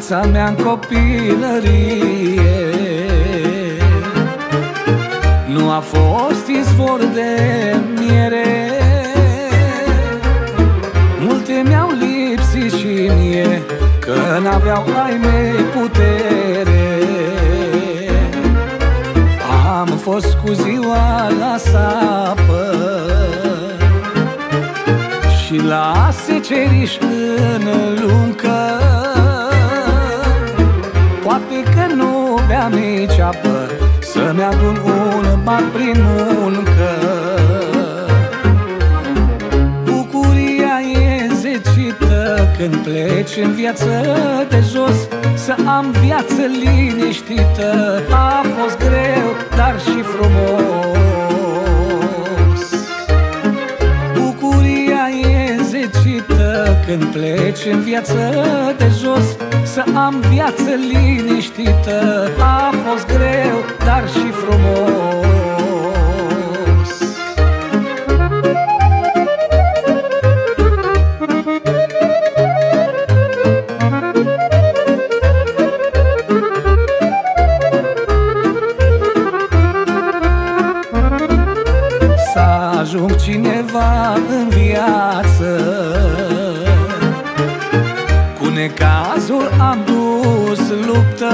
viața mea-n copilărie nu a fost izvor de miere. Multe mi-au lipsit și mie, că n-aveau ai mei putere. Am fost cu ziua la sapă și la seceriș în luncă. Poate că nu beam nici apă, să-mi adun un bar prin muncă. Bucuria e zecită când pleci în viață de jos, să am viață liniștită. A fost greu, dar și frumos. Bucuria e zecită când pleci în viață de jos, să am viață liniștită. A fost greu, dar și frumos. Să ajung cineva în viață, cu necazuri am dus luptă.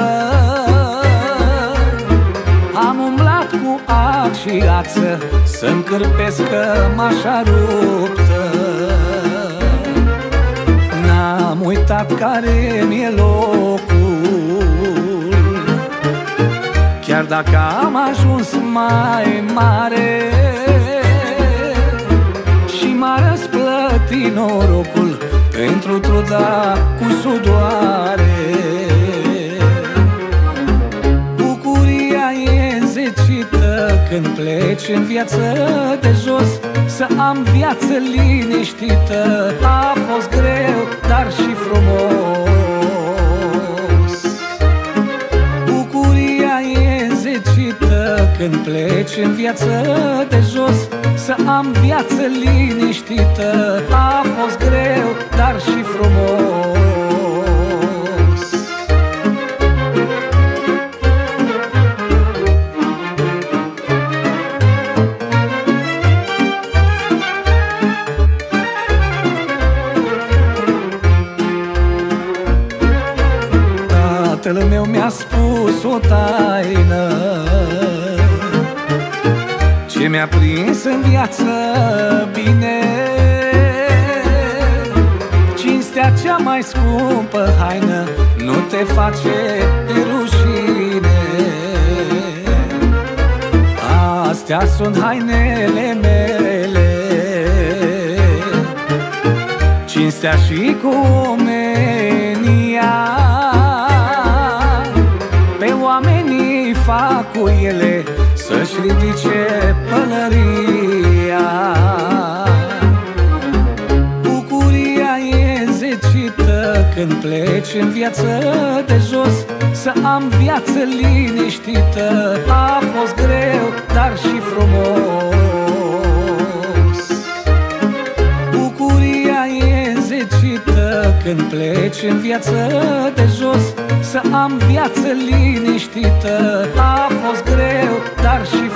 Am umblat cu ac și ață, să-mi cârpesc cămașa ruptă. N-am uitat care mi-e locul, chiar dacă am ajuns mai mare. Și m-a răsplătit norocul pentru truda cu sudoare. Bucuria e zecită când pleci în viață de jos, să am viață liniștită. A fost greu, dar și frumos. Bucuria e zecită când pleci în viață de jos, să am viață liniștită. A fost greu, dar și frumos. Tatăl meu mi-a spus o taină ce mi-a prins în viață bine. Cinstea cea mai scumpă haină, nu te face de rușine. Astea sunt hainele mele, cinstea și cu omenia. Pe oamenii fac cu ele să-și ridice pălăria. Bucuria e zecită când pleci în viață de jos, să am viață liniștită. A fost greu, dar și frumos. Bucuria e zecită când pleci în viață de jos, să am viață liniștită. A fost greu, dar și